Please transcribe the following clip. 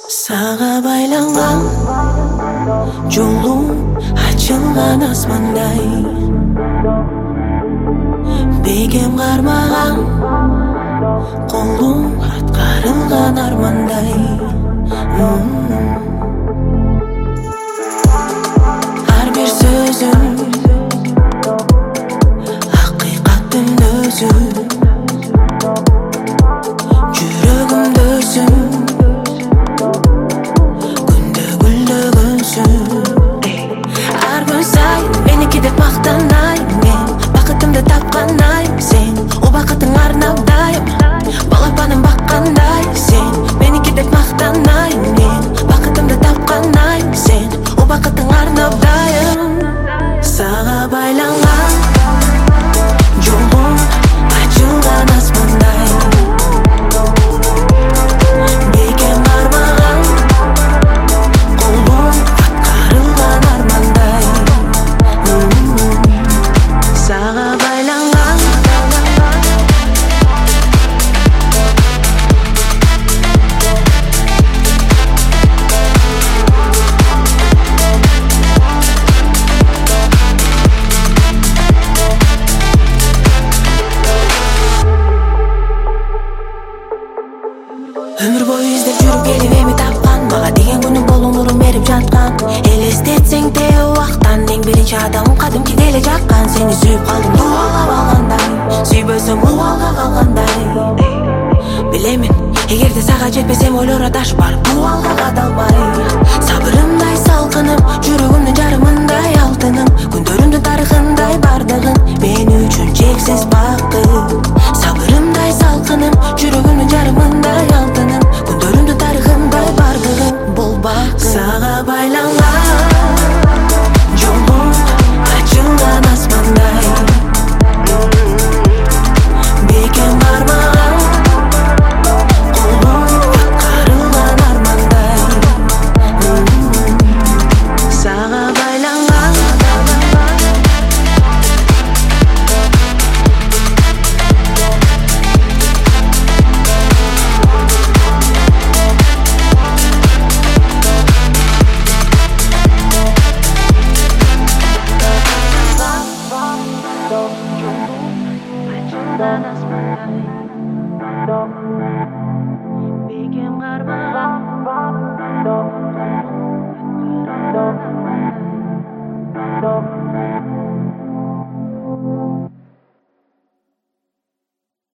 Sağa baylangan Jolum açılgan asmanday Begem karmagan Kolum atkarılgan armanday Har bir sözün Hakikatin özü Жүрөгүмдөсүң Har gün sayın meniki деп мактанайын мен Бакытымды тапкандайым сен О бакытың арнабдайым Балапаным баккандай сен Меники деп мактанайын мен Бакытымды тапкандайым сен О бакытың арнабдайым Сага байланган жолум ачылган асмандай Бекем бармаган колум аткарылган армандай Сага байланган Өмір бойы іздеп жүріп келіп эми тапқан Мага деген күнү болуң нурун берип жаткан Элестетсең те убактан Эң биринчи адам кадимки келе жаккан Сени сүйүп калдым дубалап алгандай Сүйбөсөм убалга калгандай Билемин, эгерде сага жетпесем ойлор адаш барып дубалга кадалбай Сабырымдай салкынып, жүрөгүмдүн жарымындай алтыным Күндөрүмдүн тарыхындай бардыгын Мен үчүн чексиз бакыт Сабырымдай салкынып, жүрөгүмдүн жарымындай